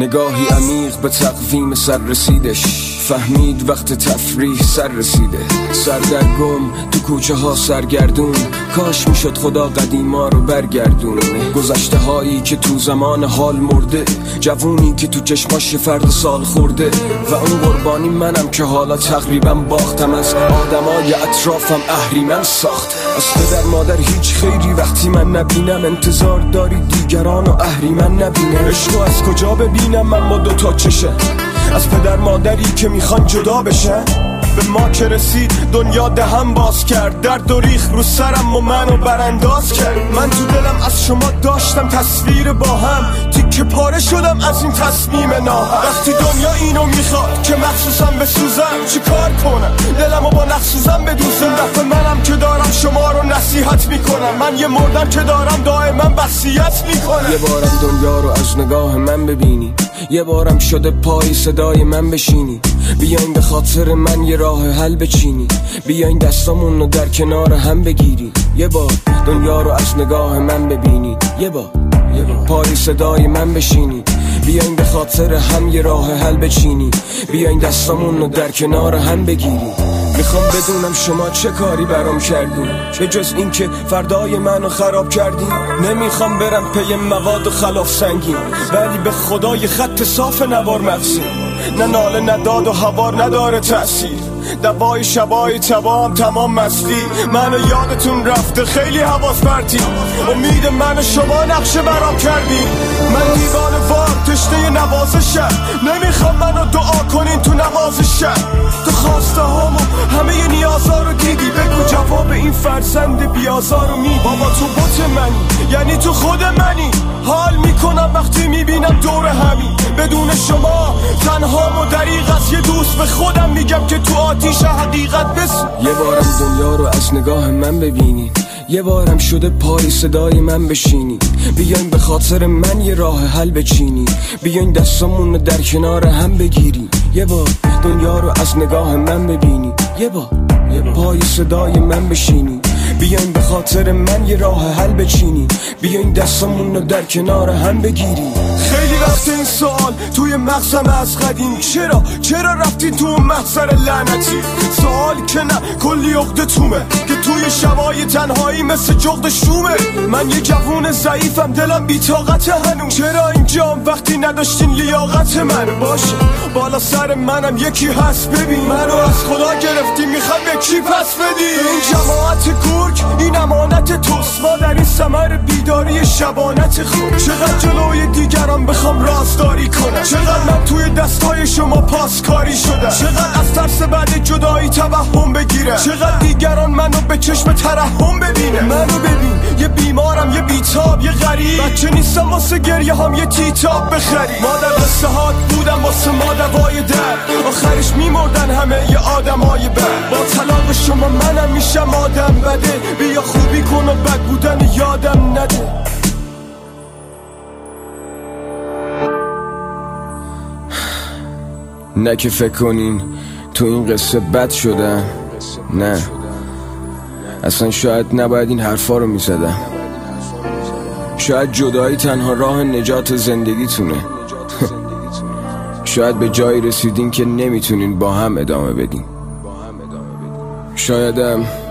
نگاهی عمیق به تقویم سر رسیدش، فهمید وقت تفریح سر رسیده. سردرگم تو کوچه ها سرگردون، کاش میشد خدا قدیما رو برگردون. گذشته هایی که تو زمان حال مرده، جوونی که تو چشماش فرد سال خورده. و اون قربانی منم که حالا تقریبا باختم، از آدمای اطرافم اهریمن ساخت. از پدر مادر هیچ خیری وقتی من نبینم، انتظار داری دیگران و اهریمن نبینه. عشقو از کجا ببینم من با دوتا چشه، از پدر مادری که میخوان جدا بشن؟ به ما که رسید دنیا دهم باز کرد، درد و ریخ رو سرم و منو برانداز کرد. من تو دلم از شما داشتم تصویر با هم، تیکه پاره شدم از این تصمیم ناهم. وقتی دنیا اینو میخواد که مخصوصم بسوزم، چی کار کنم دلمو با نخسوزم بدوزم؟ دفعه منم که دارم شما رو نصیحت میکنم، من یه مردم که دارم دائما وصیت میکنم. یه بارم دنیا رو از نگاه من ببینی، یه بارم شده پای صدای من بشینی. بیاین به خاطر من یه راه حل بچینی، بیاین دستامون رو در کنار هم بگیری. یه بار دنیا رو از نگاه من ببینی، یه بار پای صدای من بشینی. بیاین به خاطر هم یه راه حل بچینی، بیاین دستامون رو در کنار هم بگیری. میخوام بدونم شما چه کاری برام کردین، به جز این که فردای منو خراب کردین. نمیخوام برم پی مواد و خلاف سنگین، ولی به خدای خط صاف نوار مغزین. نه ناله نه داد و هوار نداره تأثیر، دوای شبای تبام تمام مستی. منو یادتون رفته خیلی حواس پرتی، امید من شما نقشه برام کردین. من دیوان وار تشنه نوازشم، نمیخوام منو دعا کنین تو نوازشم. تو خواسته هامو همه نیازا رو دیدی، بگو جواب این فرزند بیازار رو میدی. بابا تو بوت منی، یعنی تو خود منی. حال میکنم وقتی میبینم دور همین، بدون شما تنها و دریغ از یه دوست به خودم میگم که تو آتیش حقیقت بسو. یه بارم دنیا رو از نگاه من ببینی، یه بارم شده پای صدای من بشینی. بیاین به خاطر من یه راه حل بچینی، بیاین دستامون رو در کنار هم بگیری. یه بار دنیا رو از نگاه من ببینی، یه بار پای صدای من بشینی. بیاین به خاطر من یه راه حل بچینی، بیاین دستامون رو در کنار هم بگیری. خیلی وقت این سوال توی مغزم از قدیم، چرا رفتین تو محضر لعنتی؟ سوال که نه کلی عقده تومه که توی شبای تنهایی مثل جغد شومه. من یه جوون ضعیفم، دلم بی‌طاقت هنوز. چرا اینجام وقتی نداشتین لیاقت من؟ باشه بالا سر منم یکی هست، ببین منو از خدا گرفتی، میخوای به کی پس بدی؟ این جماعت گرگ این امانت توست، ما در این ثمر بیداری شبانت خود. چقدر جلوی دیگران بخوام رازداری کنم، چقدر من توی دستای شما پاسکاری شدم، چقدر از ترس بعد جدایی توهم بگیرم، چقدر دیگران منو به چشم ترحم ببینه. منو ببین یه بیمارم، یه بیتاب، یه غریب، بچه نیستم واسه گریه هم یه تیتاب بخری. ما در قصه هات بودم واسه ما دوای درد، آخرش میمردن همه یه آدمای بد. با طلاق شما منم میشم آدم بده، بیا خوبی کن و بد بودن یادم نده. نه که فکر کنین تو این قصه بد شدم، نه اصلا شاید نباید این حرفا رو میزدم. شاید جدایی تنها راه نجات زندگیتونه. شاید به جایی رسیدین که نمیتونین با هم ادامه بدین. شایدم